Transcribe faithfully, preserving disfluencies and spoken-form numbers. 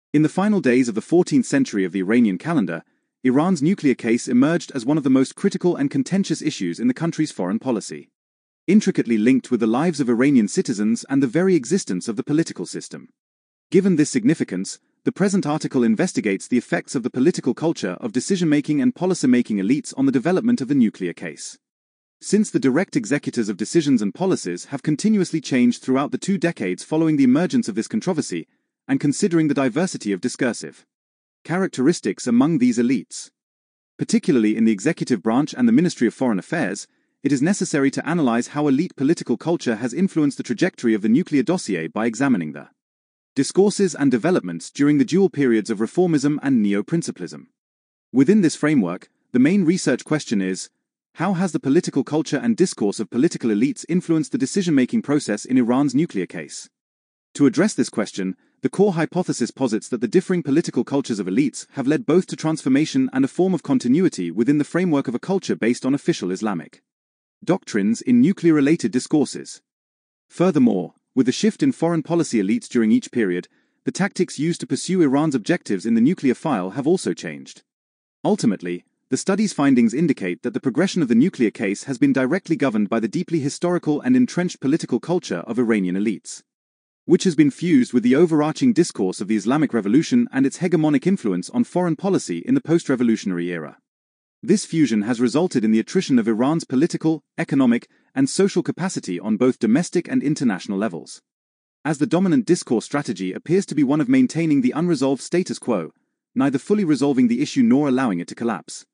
In the final days of the fourteenth century of the Iranian calendar, Iran's nuclear case emerged as one of the most critical and contentious issues in the country's foreign policy, intricately linked with the lives of Iranian citizens and the very existence of the political system. Given this significance, the present article investigates the effects of the political culture of decision-making and policy-making elites on the development of the nuclear case. Since the direct executors of decisions and policies have continuously changed throughout the two decades following the emergence of this controversy, and considering the diversity of discursive characteristics among these elites, particularly in the executive branch and the Ministry of Foreign Affairs, it is necessary to analyze how elite political culture has influenced the trajectory of the nuclear dossier by examining the discourses and developments during the dual periods of reformism and neo-principalism. Within this framework, the main research question is, how has the political culture and discourse of political elites influenced the decision-making process in Iran's nuclear case? To address this question, the core hypothesis posits that the differing political cultures of elites have led both to transformation and a form of continuity within the framework of a culture based on official Islamic doctrines in nuclear-related discourses. Furthermore, with the shift in foreign policy elites during each period, the tactics used to pursue Iran's objectives in the nuclear file have also changed. Ultimately, the study's findings indicate that the progression of the nuclear case has been directly governed by the deeply historical and entrenched political culture of Iranian elites, which has been fused with the overarching discourse of the Islamic Revolution and its hegemonic influence on foreign policy in the post-revolutionary era. This fusion has resulted in the attrition of Iran's political, economic, and social capacity on both domestic and international levels, as the dominant discourse strategy appears to be one of maintaining the unresolved status quo, neither fully resolving the issue nor allowing it to collapse.